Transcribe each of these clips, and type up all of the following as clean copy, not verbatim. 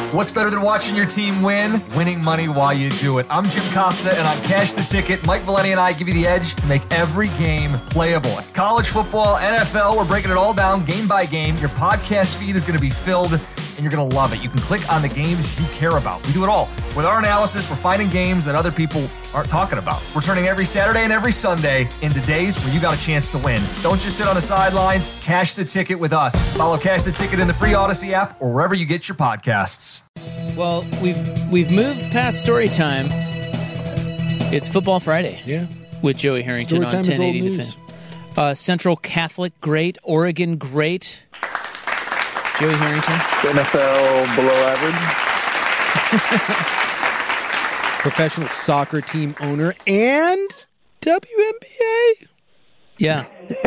What's better than watching your team win? Winning money while you do it. I'm Jim Costa, and on Cash the Ticket, Mike Valeni and I give you the edge to make every game playable. College football, NFL, we're breaking it all down game by game. Your podcast feed is going to be filled, and you're going to love it. You can click on the games you care about. We do it all. With our analysis, we're finding games that other people aren't talking about. We're turning every Saturday and every Sunday into days where you got a chance to win. Don't just sit on the sidelines. Cash the Ticket with us. Follow Cash the Ticket in the free Odyssey app or wherever you get your podcasts. Well, we've moved past story time. It's Football Friday. Yeah. With Joey Harrington on 1080 The Fan. Central Catholic great, Oregon great. Joey Harrington. NFL below average. Professional soccer team owner and WNBA. Yeah.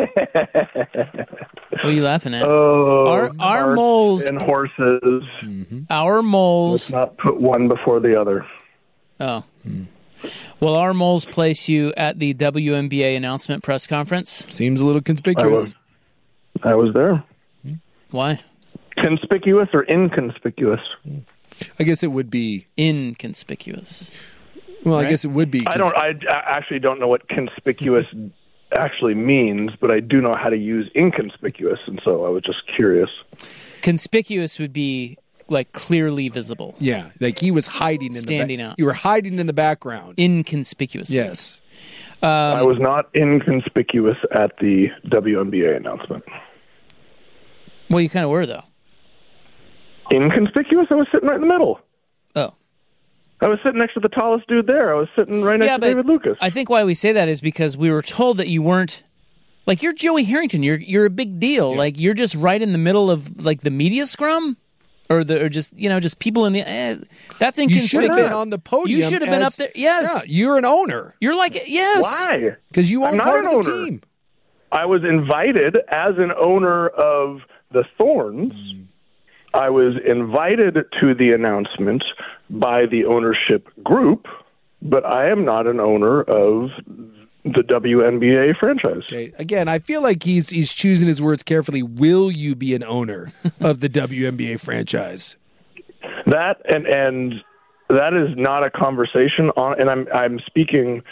What are you laughing at? Oh, our moles and horses. Our moles. Let's not put one before the other. Oh. Well, our moles place you at the WNBA announcement press conference. Seems a little conspicuous. I was there. Why? Conspicuous or inconspicuous? I guess it would be inconspicuous. Well, right? I guess it would be. I actually don't know what conspicuous actually means, but I do know how to use inconspicuous, and so I was just curious. Conspicuous would be like clearly visible. Yeah, like he was hiding standing out. You were hiding in the background. Inconspicuous. Yes. I was not inconspicuous at the WNBA announcement. Well, you kind of were, though. Inconspicuous? I was sitting right in the middle. Oh. I was sitting next to the tallest dude there. I was sitting right next to David Lucas. I think why we say that is because we were told that you weren't, like, you're Joey Harrington. You're a big deal. Yeah. Like, you're just right in the middle of, like, the media scrum, or just people in the. That's inconspicuous. You should have been on the podium. You should have been up there. Yes. Yeah, you're an owner. You're like, yes. Why? Because you own part of the team. I was invited as an owner of the Thorns. I was invited to the announcement by the ownership group, but I am not an owner of the WNBA franchise. Okay. Again, I feel like he's choosing his words carefully. Will you be an owner of the WNBA franchise? That and that is not a conversation on, and I'm speaking.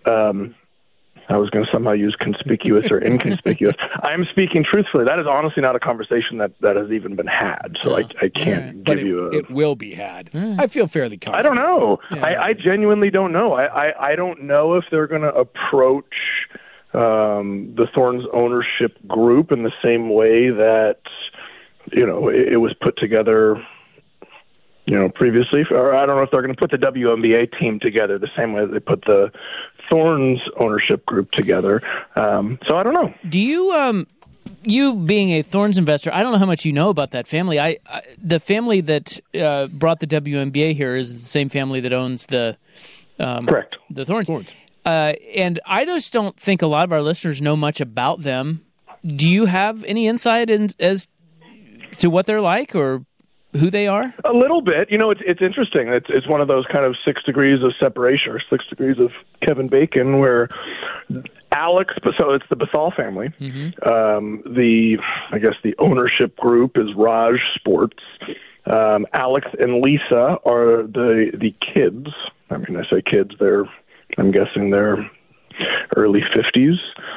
I was going to somehow use conspicuous or inconspicuous. I'm speaking truthfully. That is honestly not a conversation that has even been had. So I can't give you a... It will be had. I feel fairly confident. I don't know. Yeah. I genuinely don't know. I don't know if they're going to approach the Thorns ownership group in the same way that, it was put together... previously, or I don't know if they're going to put the WNBA team together the same way that they put the Thorns ownership group together. So I don't know. Do you, you being a Thorns investor, I don't know how much you know about that family. The family that brought the WNBA here is the same family that owns the correct the Thorns. And I just don't think a lot of our listeners know much about them. Do you have any insight as to what they're like or who they are? A little bit. It's interesting. It's one of those kind of 6 degrees of separation or 6 degrees of Kevin Bacon where Alex, so it's the Bethal family. The ownership group is Raj Sports. Alex and Lisa are the kids. I mean, I say kids, I'm guessing they're early 50s.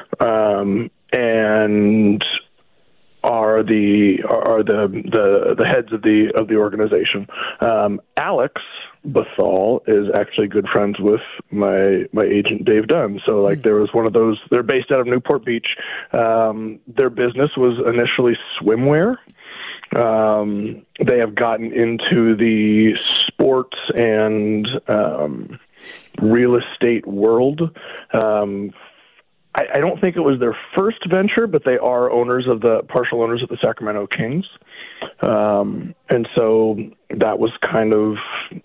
And are the heads of the organization. Alex Bethal is actually good friends with my agent Dave Dunn. So there was one of those. They're based out of Newport Beach. Their business was initially swimwear. They have gotten into the sports and real estate world. I don't think it was their first venture, but they are partial owners of the Sacramento Kings. And so that was kind of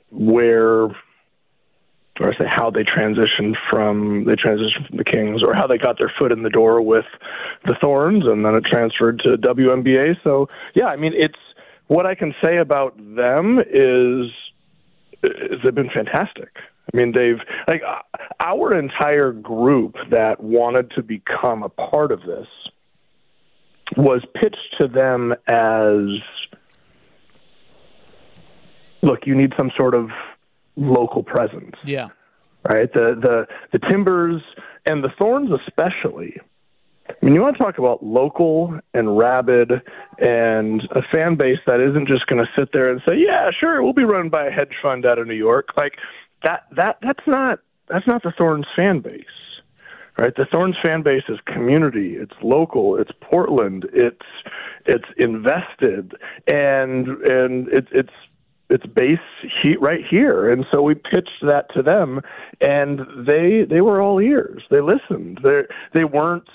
how they transitioned from the Kings, or how they got their foot in the door with the Thorns, and then it transferred to WNBA. So yeah, I mean, it's what I can say about them is they've been fantastic. I mean, our entire group that wanted to become a part of this was pitched to them as look, you need some sort of local presence. Yeah. Right? The Timbers and the Thorns especially. I mean, you want to talk about local and rabid and a fan base that isn't just going to sit there and say, yeah, sure, we'll be run by a hedge fund out of New York. Like that's not the Thorns fan base. Right? The Thorns fan base is community, it's local, it's Portland, it's invested, and it's base right here. And so we pitched that to them, and they were all ears. They listened. They weren't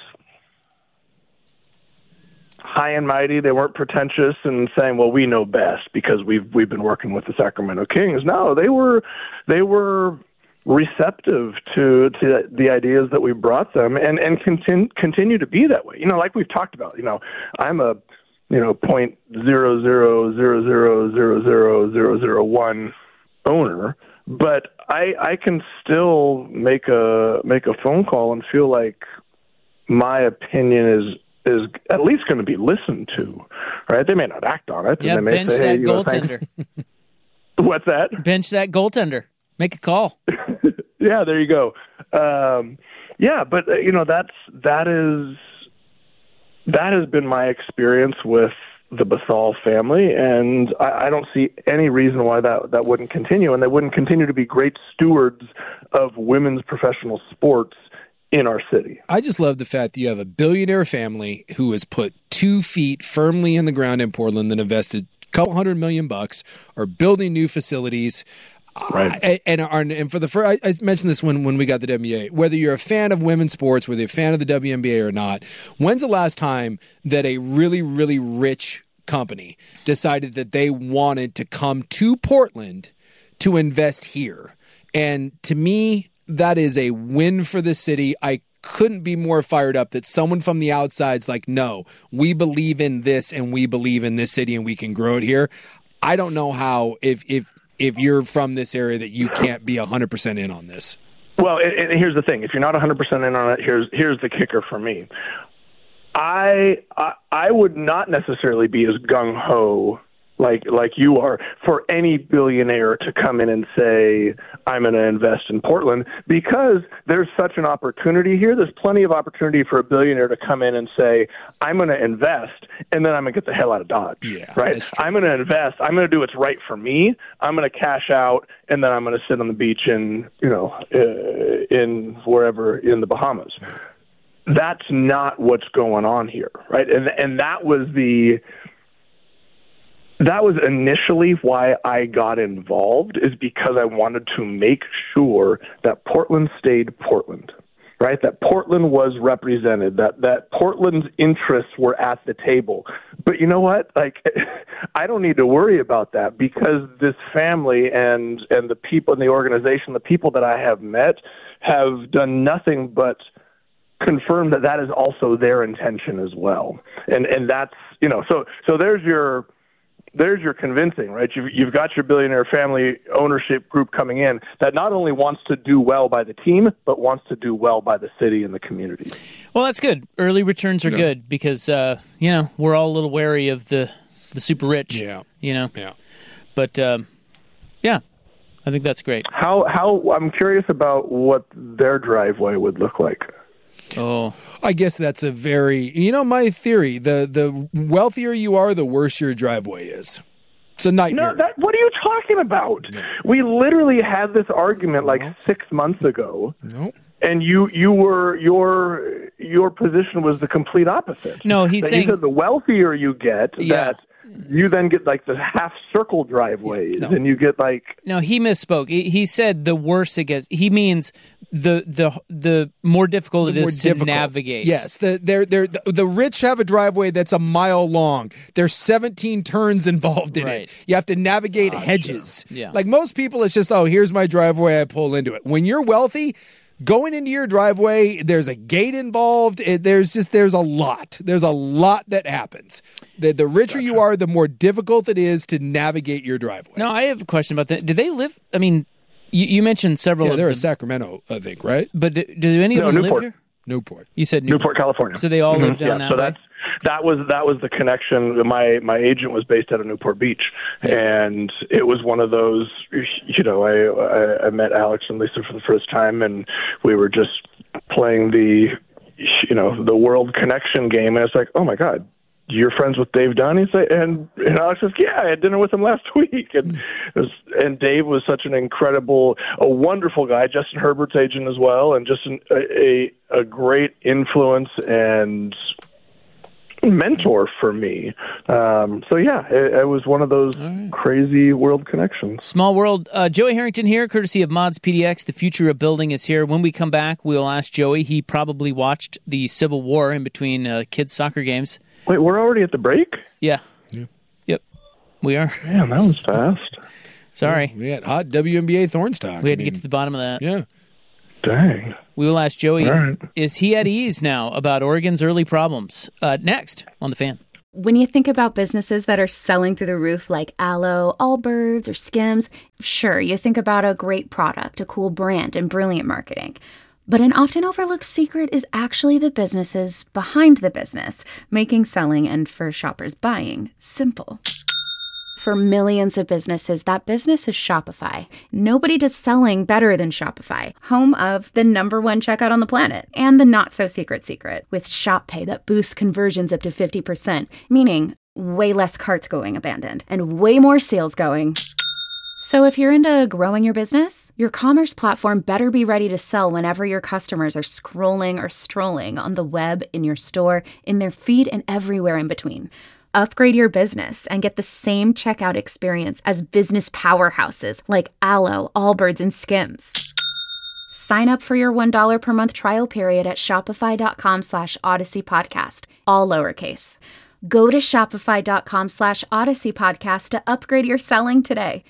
high and mighty. They weren't pretentious and saying, well, we know best because we've been working with the Sacramento Kings. No, they were receptive to the ideas that we brought them, and continue to be that way. You know, like we've talked about, you know, I'm a, you know, 0.000000001 owner, but I can still make a phone call and feel like my opinion is at least going to be listened to, right? They may not act on it. Yeah, they may bench say, that goaltender. What's that? Bench that goaltender. Make a call. Yeah, there you go. Yeah, but you know, that has been my experience with the Basal family, and I don't see any reason why that wouldn't continue, and they wouldn't continue to be great stewards of women's professional sports in our city. I just love the fact that you have a billionaire family who has put 2 feet firmly in the ground in Portland and invested a couple $100 million, are building new facilities. Right. And for the first, I mentioned this when we got the WNBA, whether you're a fan of women's sports, whether you're a fan of the WNBA or not, when's the last time that a really, really rich company decided that they wanted to come to Portland to invest here? And to me, that is a win for the city. I couldn't be more fired up that someone from the outside's like, no, we believe in this and we believe in this city and we can grow it here. I don't know how, if you're from this area, that you can't be 100% in on this. Well, and here's the thing. If you're not 100% in on it, here's the kicker for me. I would not necessarily be as gung-ho like you are for any billionaire to come in and say, I'm going to invest in Portland, because there's such an opportunity here. There's plenty of opportunity for a billionaire to come in and say, I'm going to invest, and then I'm going to get the hell out of Dodge. Yeah, right? I'm going to invest. I'm going to do what's right for me. I'm going to cash out, and then I'm going to sit on the beach in wherever in the Bahamas. That's not what's going on here, right? And that was initially why I got involved, is because I wanted to make sure that Portland stayed Portland, right? That Portland was represented, that Portland's interests were at the table. But you know what? Like, I don't need to worry about that, because this family and the people in the organization, the people that I have met, have done nothing but confirm that is also their intention as well. And that's, you know, so there's your convincing, right? You've got your billionaire family ownership group coming in that not only wants to do well by the team, but wants to do well by the city and the community. Well, that's good. Early returns are good, because we're all a little wary of the super rich. Yeah. Yeah. But I think that's great. How I'm curious about what their driveway would look like. Oh, I guess that's a very, my theory, the wealthier you are, the worse your driveway is. It's a nightmare. No, what are you talking about? No. We literally had this argument 6 months ago. Nope. And your position was the complete opposite. No, he's saying, you said the wealthier you get, that you then get like the half circle driveways, and you get like. No, he misspoke. He said the worse it gets. He means the more difficult it is to navigate. Yes, the rich have a driveway that's a mile long. There's 17 turns involved in it. You have to navigate hedges. Yeah. Like most people, it's just, here's my driveway, I pull into it. When you're wealthy, going into your driveway, there's a gate involved. There's a lot. There's a lot that happens. The richer you are, the more difficult it is to navigate your driveway. No, I have a question about that. Do they live? I mean, you mentioned several. Yeah, of they're them. in Sacramento, I think, right? But do any of them Newport. live here? Newport. You said Newport, California. So they all live down that way? that was the connection. My agent was based out of Newport Beach, and it was one of those. I met Alex and Lisa for the first time, and we were just playing the world connection game, and it's like, oh my God, you're friends with Dave Dunn? And Alex says, yeah, I had dinner with him last week. And Dave was such a wonderful guy, Justin Herbert's agent as well, and just a great influence and mentor for me. It was one of those crazy world connections. Small world. Joey Harrington here, courtesy of Mods PDX. The future of building is here. When we come back, we'll ask Joey. He probably watched the Civil War in between kids' soccer games. Wait, we're already at the break? Yeah. Yep. We are. Man, that was fast. Sorry. We had hot WNBA Thornstock. We had to get to the bottom of that. Yeah. Dang. We will ask Joey, right. Is he at ease now about Oregon's early problems? Next on The Fan. When you think about businesses that are selling through the roof like Aloe, Allbirds, or Skims, sure, you think about a great product, a cool brand, and brilliant marketing. But an often overlooked secret is actually the businesses behind the business, making selling and for shoppers buying simple. For millions of businesses, that business is Shopify. Nobody does selling better than Shopify, home of the #1 checkout on the planet and the not-so-secret secret with Shop Pay that boosts conversions up to 50%, meaning way less carts going abandoned and way more sales going. So if you're into growing your business, your commerce platform better be ready to sell whenever your customers are scrolling or strolling on the web, in your store, in their feed, and everywhere in between. Upgrade your business and get the same checkout experience as business powerhouses like Aloe, Allbirds, and Skims. Sign up for your $1 per month trial period at shopify.com/Odyssey Podcast, all lowercase. Go to shopify.com/Odyssey Podcast to upgrade your selling today.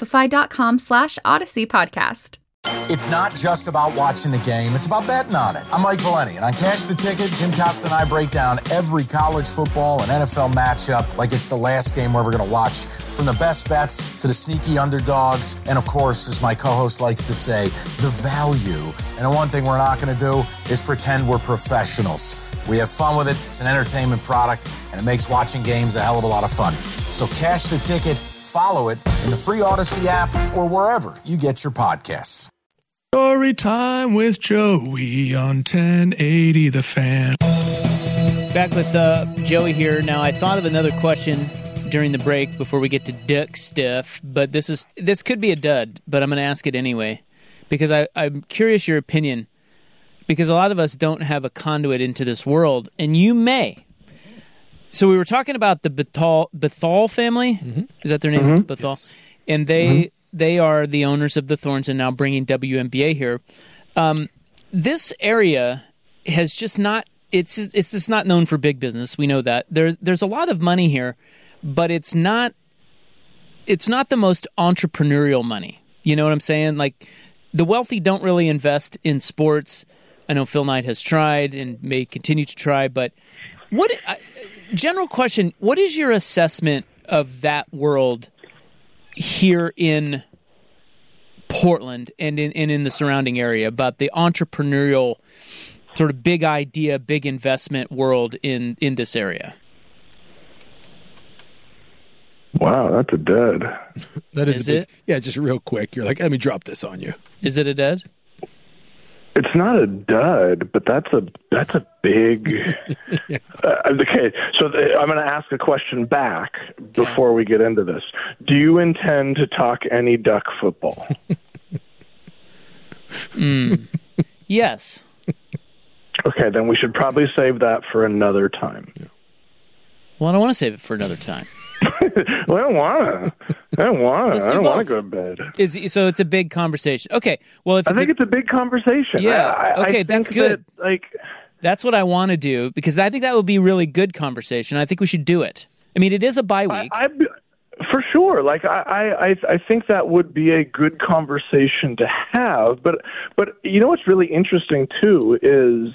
Shopify.com/Odyssey Podcast. It's not just about watching the game, it's about betting on it. I'm Mike Valeni, and on Cash the Ticket, Jim Costa and I break down every college football and NFL matchup like it's the last game we're ever going to watch. From the best bets to the sneaky underdogs, and of course, as my co-host likes to say, the value. And the one thing we're not going to do is pretend we're professionals. We have fun with it, it's an entertainment product, and it makes watching games a hell of a lot of fun. So Cash the Ticket, follow it in the free Odyssey app or wherever you get your podcasts. Story time with Joey on 1080 The Fan. Back with Joey here. Now, I thought of another question during the break before we get to duck stuff, but this could be a dud, but I'm going to ask it anyway because I'm curious your opinion, because a lot of us don't have a conduit into this world, and you may. So we were talking about the Bethal family. Mm-hmm. Is that their name? Mm-hmm. Bethal? Yes. And they are the owners of the Thorns and now bringing WNBA here. This area has just not it's just not known for big business. We know that. There's a lot of money here, but it's not the most entrepreneurial money. You know what I'm saying? Like, the wealthy don't really invest in sports. I know Phil Knight has tried and may continue to try, but general question, what is your assessment of that world here in Portland and in the surrounding area about the entrepreneurial sort of big idea, big investment world in this area? Wow, that's a dud. That is it? Yeah, just real quick. You're like, let me drop this on you. Is it a dud? It's not a dud, but that's a big. Yeah. Okay, so I'm going to ask a question back before we get into this. Do you intend to talk any duck football? Yes. Okay, then we should probably save that for another time. Well, I don't want to save it for another time. Well, I don't want to. I don't want to go to bed. So it's a big conversation. Okay. Well, I think it's a big conversation. Yeah. I that's good. That, that's what I want to do, because I think that would be a really good conversation. I think we should do it. I mean, it is a bye week. For sure. I think that would be a good conversation to have. But you know what's really interesting too is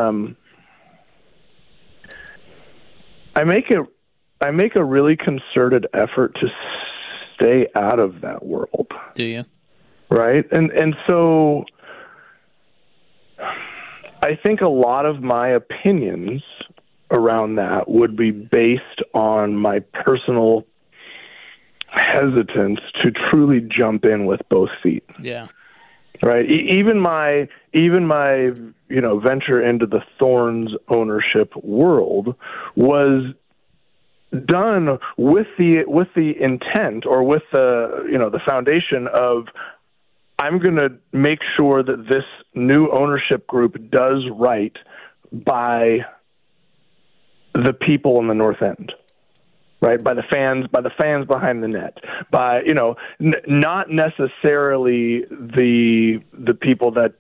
I make a really concerted effort to stay out of that world. Do you? Right? And so I think a lot of my opinions around that would be based on my personal hesitance to truly jump in with both feet. Yeah. Right. Even my venture into the Thorns ownership world was done with the intent, or with the foundation of, I'm going to make sure that this new ownership group does right by the people in the North End. Right, by the fans behind the net, by not necessarily the people that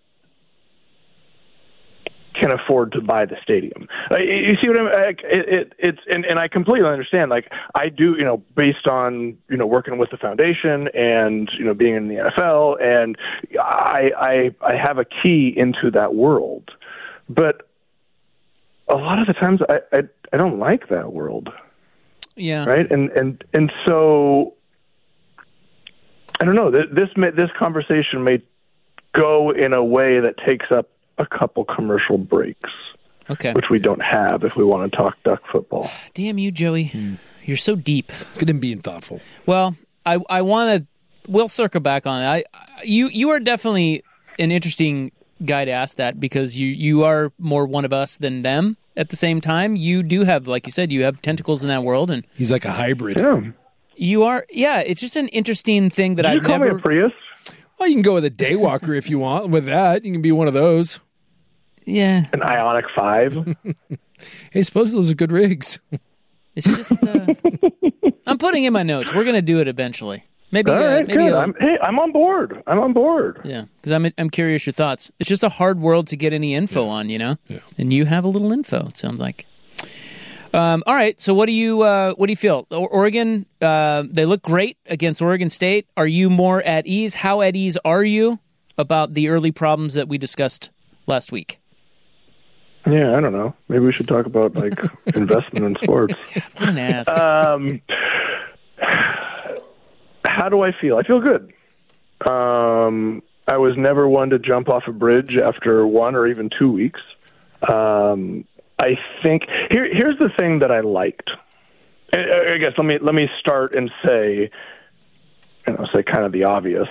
can afford to buy the stadium. You see what I mean? It's and I completely understand. Like, I do, based on working with the foundation and being in the NFL, and I have a key into that world, but a lot of the times I don't like that world. Yeah. Right. And so I don't know. This conversation may go in a way that takes up a couple commercial breaks. Okay. Which we don't have if we want to talk Duck football. Damn you, Joey. You're so deep. Good at being thoughtful. Well, I want to. We'll circle back on it. You are definitely an interesting guy to ask that, because you are more one of us than them. At the same time, you do have, like you said, you have tentacles in that world, and he's like a hybrid. Yeah. You are. Yeah, it's just an interesting thing that I've never. Call me a Prius? Well, you can go with a Daywalker if you want. With that, you can be one of those. Yeah. An Ioniq 5. Hey, suppose those are good rigs. It's just. I'm putting in my notes. We're gonna do it eventually. Maybe. All right, maybe. I'm on board. Yeah, because I'm curious your thoughts. It's just a hard world to get any info on, Yeah. And you have a little info. It sounds like. All right. So what do you feel? Oregon, they look great against Oregon State. Are you more at ease? How at ease are you about the early problems that we discussed last week? Yeah, I don't know. Maybe we should talk about investment in sports. What an ass. How do I feel? I feel good. I was never one to jump off a bridge after 1 or even 2 weeks. I think here's the thing that I liked. I guess let me start and say kind of the obvious.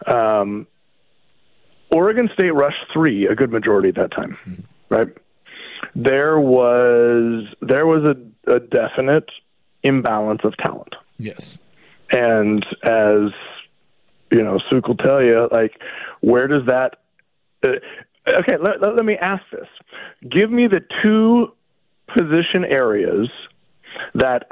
Oregon State rushed 3 a good majority of that time, right? There was a definite imbalance of talent. Yes. And as Suk will tell you, where does that? Okay, let me ask this. Give me the 2 position areas that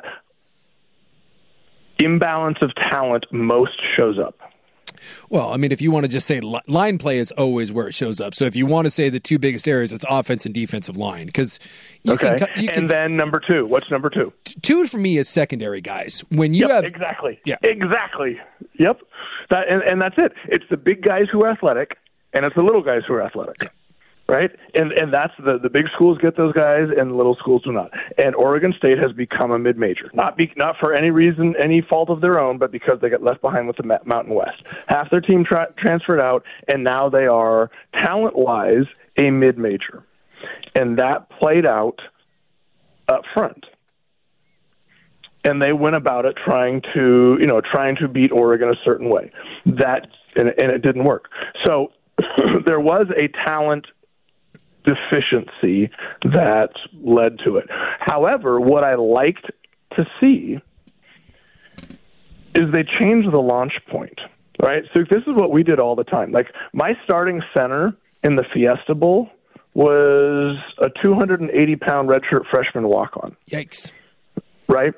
imbalance of talent most shows up. Well, I mean, if you want to just say line play is always where it shows up. So if you want to say the 2 biggest areas, it's offense and defensive line. Because then number 2. What's number 2? 2 for me is secondary guys. When you have exactly, yeah, exactly, yep. And that's it. It's the big guys who are athletic, and it's the little guys who are athletic. Right? And that's the big schools get those guys and the little schools do not. And Oregon State has become a mid-major. Not for any reason, any fault of their own, but because they got left behind with the Mountain West. Half their team transferred out, and now they are, talent-wise, a mid-major. And that played out up front. And they went about it trying to beat Oregon a certain way. And it didn't work. So there was a talent deficiency that led to it. However, what I liked to see is they changed the launch point, right? So this is what we did all the time. My starting center in the Fiesta Bowl was a 280-pound redshirt freshman walk-on. Yikes. Right?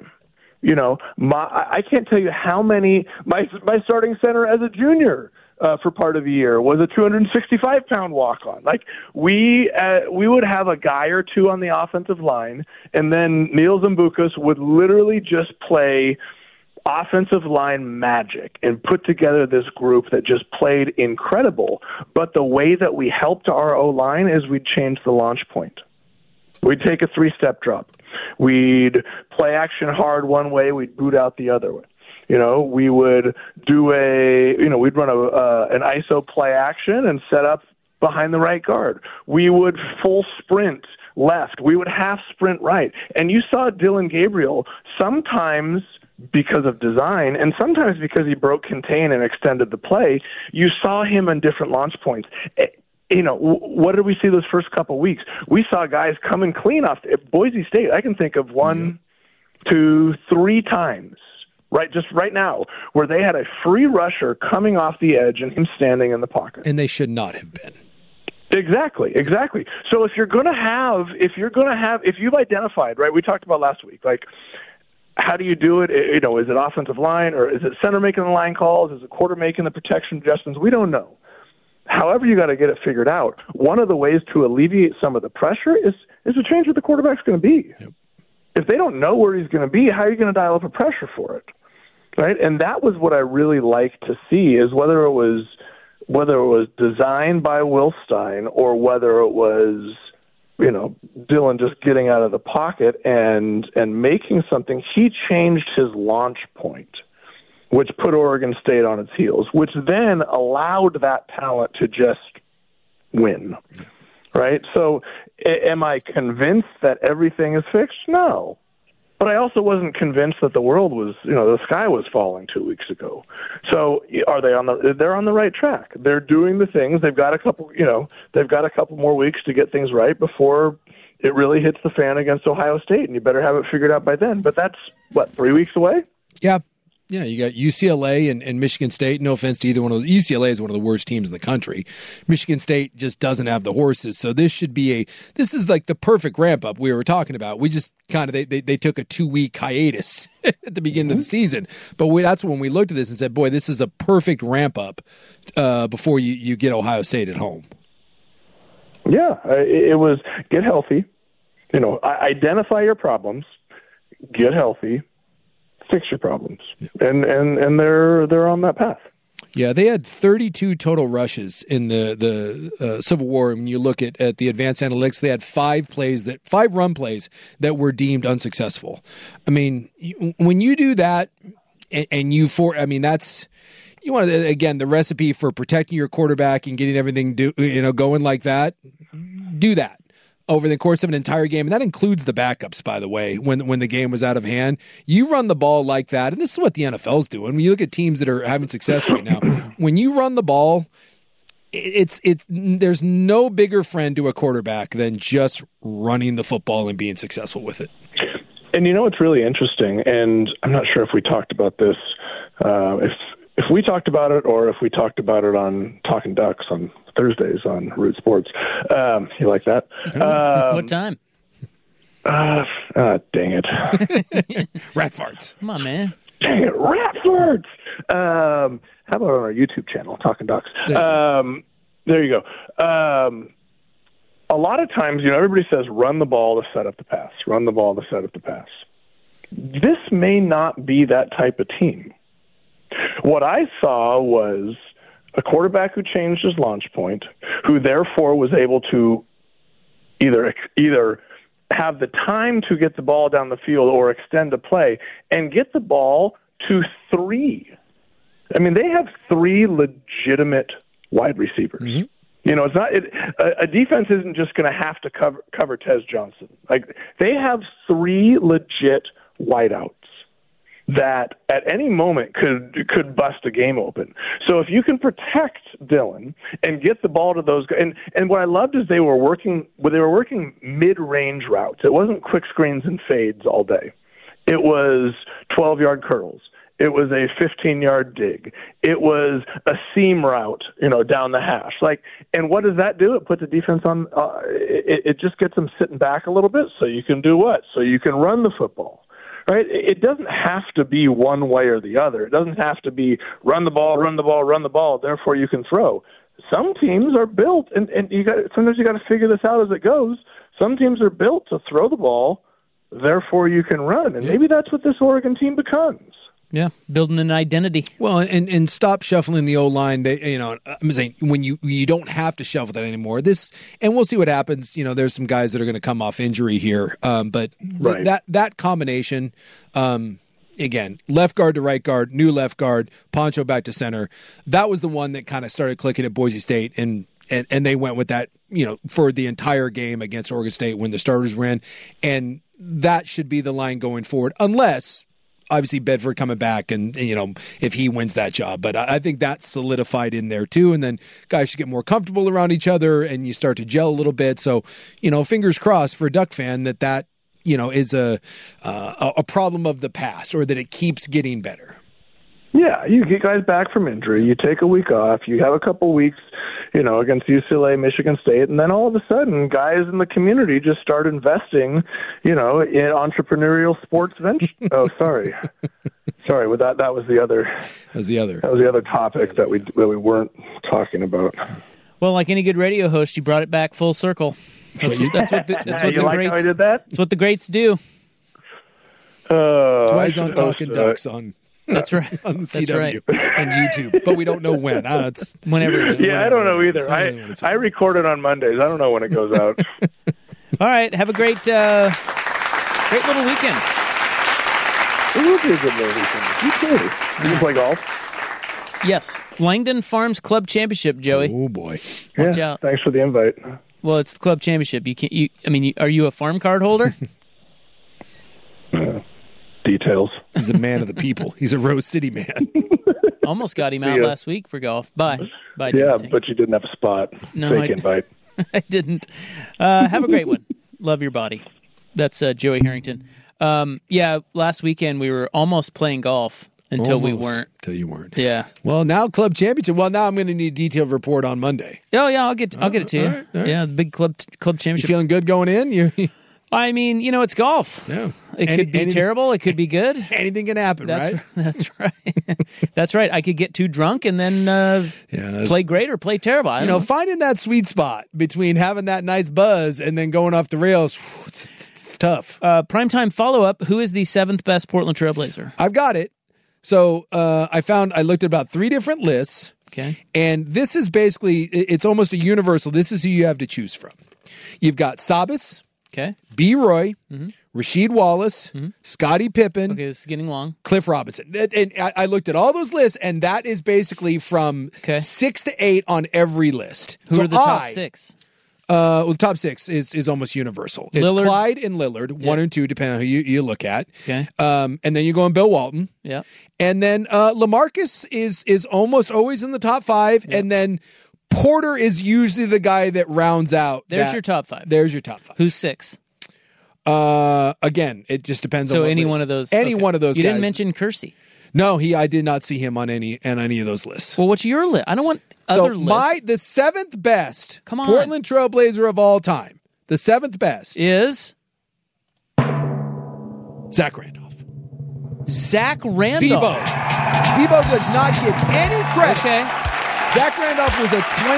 I can't tell you how many my starting center as a junior for part of the year was a 265-pound walk-on. We would have a guy or 2 on the offensive line, and then Niels Mbukas would literally just play offensive line magic and put together this group that just played incredible. But the way that we helped our O-line is we'd change the launch point. We'd take a 3-step drop. We'd play action hard one way, we'd boot out the other way. We would do we'd run an ISO play action and set up behind the right guard. We would full sprint left. We would half sprint right. And you saw Dylan Gabriel sometimes because of design and sometimes because he broke contain and extended the play. You saw him on different launch points. What did we see those first couple weeks? We saw guys coming clean off Boise State. I can think of 1, 2, 3 times, just right now, where they had a free rusher coming off the edge and him standing in the pocket. And they should not have been. Exactly. So if you've identified, right, we talked about last week, like, how do you do it? Is it offensive line or is it center making the line calls? Is it quarter making the protection adjustments? We don't know. However, you got to get it figured out. One of the ways to alleviate some of the pressure is to change what the quarterback's going to be. Yep. If they don't know where he's going to be, how are you going to dial up a pressure for it? Right? And that was what I really liked to see, is whether it was designed by Will Stein or whether it was, Dylan just getting out of the pocket and making something. He changed his launch point, which put Oregon State on its heels, which then allowed that talent to just win, right? So am I convinced that everything is fixed? No. But I also wasn't convinced that the world was, the sky was falling 2 weeks ago. So are they they're on the right track. They're doing the things. They've got a couple more weeks to get things right before it really hits the fan against Ohio State, and you better have it figured out by then. But that's, 3 weeks away? Yeah. Yeah, you got UCLA and Michigan State. No offense to either one of those. UCLA is one of the worst teams in the country. Michigan State just doesn't have the horses. So this is like the perfect ramp up we were talking about. We just they took a 2-week hiatus at the beginning of the season. But that's when we looked at this and said, boy, this is a perfect ramp up before you get Ohio State at home. Yeah, it was get healthy, identify your problems, get healthy, fix your problems, and they're on that path. Yeah, they had 32 total rushes in the Civil War. When you look at the advanced analytics, they had 5 run plays that were deemed unsuccessful. I mean, when you do that, that's. You want to, again, the recipe for protecting your quarterback and getting everything going like that. Do that over the course of an entire game, and that includes the backups, by the way, when the game was out of hand. You run the ball like that, and this is what the NFL's doing. When you look at teams that are having success right now, when you run the ball, there's no bigger friend to a quarterback than just running the football and being successful with it. And it's really interesting, and I'm not sure if we talked about this, if we talked about it or if we talked about it on Talking Ducks on Thursdays on Root Sports. You like that? What time? Dang it. Rat farts. Come on, man. Dang it, rat farts. How about on our YouTube channel, Talking Ducks? There you go. A lot of times, everybody says run the ball to set up the pass. Run the ball to set up the pass. This may not be that type of team. What I saw was a quarterback who changed his launch point, who therefore was able to either have the time to get the ball down the field or extend a play and get the ball to 3. I mean, they have 3 legitimate wide receivers. Mm-hmm. It's not a defense isn't just going to have to cover Tez Johnson. Like, they have 3 legit wideouts that at any moment could bust a game open. So if you can protect Dylan and get the ball to those guys, and what I loved is they were working mid-range routes. It wasn't quick screens and fades all day. It was 12-yard curls. It was a 15-yard dig. It was a seam route, down the hash. And what does that do? It puts the defense on. It just gets them sitting back a little bit. So you can do what? So you can run the football. Right? It doesn't have to be one way or the other. It doesn't have to be run the ball, therefore you can throw. Some teams are built, and sometimes you got to figure this out as it goes. Some teams are built to throw the ball, therefore you can run. And maybe that's what this Oregon team becomes. Yeah, building an identity. Well, and stop shuffling the O-line. I'm saying when you don't have to shuffle that anymore. And we'll see what happens. There's some guys that are going to come off injury here. But right. that combination, again, left guard to right guard, new left guard, Poncho back to center. That was the one that kind of started clicking at Boise State, and and they went with that, for the entire game against Oregon State when the starters were in. And that should be the line going forward, unless obviously Bedford coming back and if he wins that job. But I think that's solidified in there too. And then guys should get more comfortable around each other and you start to gel a little bit. So, fingers crossed for a Duck fan that is a problem of the past, or that it keeps getting better. Yeah, you get guys back from injury. You take a week off. You have a couple weeks, against UCLA, Michigan State, and then all of a sudden, guys in the community just start investing, in entrepreneurial sports ventures. Oh, sorry. Well, that was the other. That was the other topic that we weren't talking about. Well, like any good radio host, you brought it back full circle. That's what the like greats. How I did that? That's what the greats do. That's why he's on Talking Ducks on. That's right. On the That's CW right. and YouTube, but we don't know when. It's whenever. I don't know either. I record it on Mondays. I don't know when it goes out. All right. Have a great little weekend. It will be a good little weekend. You too. You can play golf? Yes. Langdon Farms Club Championship, Joey. Oh boy. Watch out. Thanks for the invite. Well, it's the club championship. You can't. Are you a farm card holder? Details. He's a man of the people. He's a Rose City man. Almost got him out last week for golf. Bye. Yeah, but you didn't have a spot. No, Fake invite. I didn't. Have a great one. Love your body. That's Joey Harrington. Last weekend we were almost playing golf until we weren't. Until you weren't. Yeah. Well, now club championship. Well, now I'm going to need a detailed report on Monday. Oh yeah, I'll get it to you. All right. Yeah, the big club championship. You feeling good going in? I mean, it's golf. Yeah. It could be terrible. It could be good. Anything can happen, right? That's right. That's right. I could get too drunk and then play great or play terrible. I don't know. Finding that sweet spot between having that nice buzz and then going off the rails, it's tough. Primetime follow-up. Who is the 7th best Portland Trailblazer? I've got it. So I looked at about 3 different lists. Okay. And this is basically, it's almost a universal. This is who you have to choose from. You've got Sabas. Okay. B. Roy, Rasheed Wallace, Scottie Pippen. Okay, this is getting long. Cliff Robinson. And I looked at all those lists, and that is basically from 6 to 8 on every list. Who are the top 6? The top 6 is almost universal. It's Lillard. Clyde and Lillard, 1 and 2, depending on who you look at. Okay. And then you go on Bill Walton. Yeah. And then LaMarcus is almost always in the top 5, and then Porter is usually the guy that rounds out. There's your top 5. There's your top 5. Who's 6? Again, it just depends on so what any list. one of those. Any one of those You guys. didn't mention Kersey. No, I did not see him on any of those lists. Well, what's your list? I don't want other lists. The 7th best Come on. Portland Trailblazer of all time. The 7th best is Zach Randolph. Zebo does not get any credit. Okay. Zach Randolph was a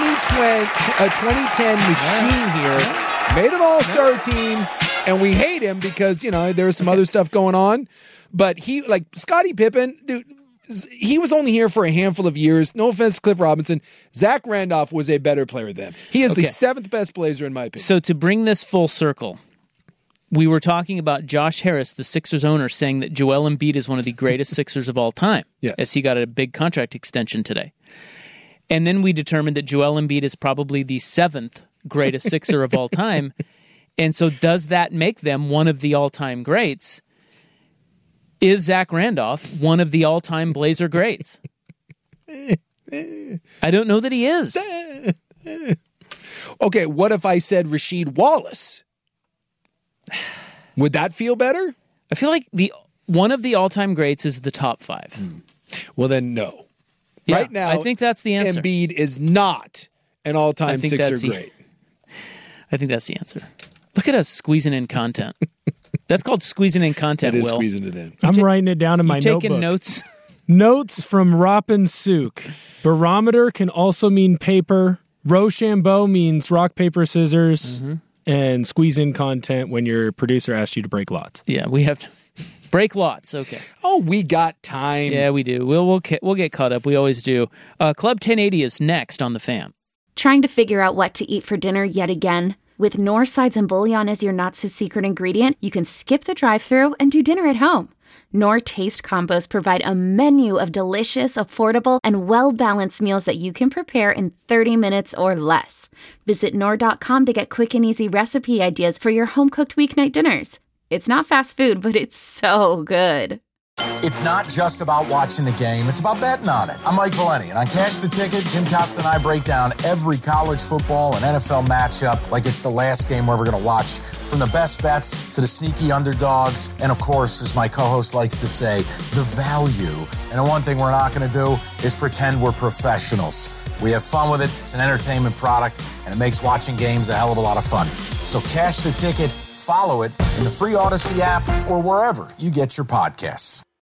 2010 machine here. Made an all-star team, and we hate him because, there was some other stuff going on. But Scottie Pippen, dude, he was only here for a handful of years. No offense to Cliff Robinson. Zach Randolph was a better player than him. He is the 7th best Blazer in my opinion. So to bring this full circle, we were talking about Josh Harris, the Sixers owner, saying that Joel Embiid is one of the greatest Sixers of all time. Yes. As he got a big contract extension today. And then we determined that Joel Embiid is probably the 7th greatest Sixer of all time. And so does that make them one of the all-time greats? Is Zach Randolph one of the all-time Blazer greats? I don't know that he is. Okay, what if I said Rasheed Wallace? Would that feel better? I feel like one of the all-time greats is the top 5. Well, then no. Yeah, right now, I think that's the answer. Embiid is not an all-time Sixer great. I think that's the answer. Look at us squeezing in content. That's called squeezing in content, It is Will. squeezing it in. I'm writing it down in my notebook. Taking notes? Notes from Rapin Sook. Barometer can also mean paper. Rochambeau means rock, paper, scissors. And squeeze in content when your producer asks you to break lots. Yeah, we have to break lots. Okay. Oh, we got time. Yeah, we do. We'll get caught up. We always do. Club 1080 is next on the Fan. Trying to figure out what to eat for dinner yet again? With North Sides and Bouillon as your not-so-secret ingredient, you can skip the drive-thru and do dinner at home. Knorr Taste Combos provide a menu of delicious, affordable, and well-balanced meals that you can prepare in 30 minutes or less. Visit Knorr.com to get quick and easy recipe ideas for your home-cooked weeknight dinners. It's not fast food, but it's so good. It's not just about watching the game, it's about betting on it. I'm Mike Valeni, and on Cash the Ticket, Jim Costa and I break down every college football and NFL matchup like it's the last game we're ever going to watch. From the best bets to the sneaky underdogs, and of course, as my co-host likes to say, the value. And the one thing we're not going to do is pretend we're professionals. We have fun with it, it's an entertainment product, and it makes watching games a hell of a lot of fun. So Cash the Ticket, follow it in the free Odyssey app or wherever you get your podcasts.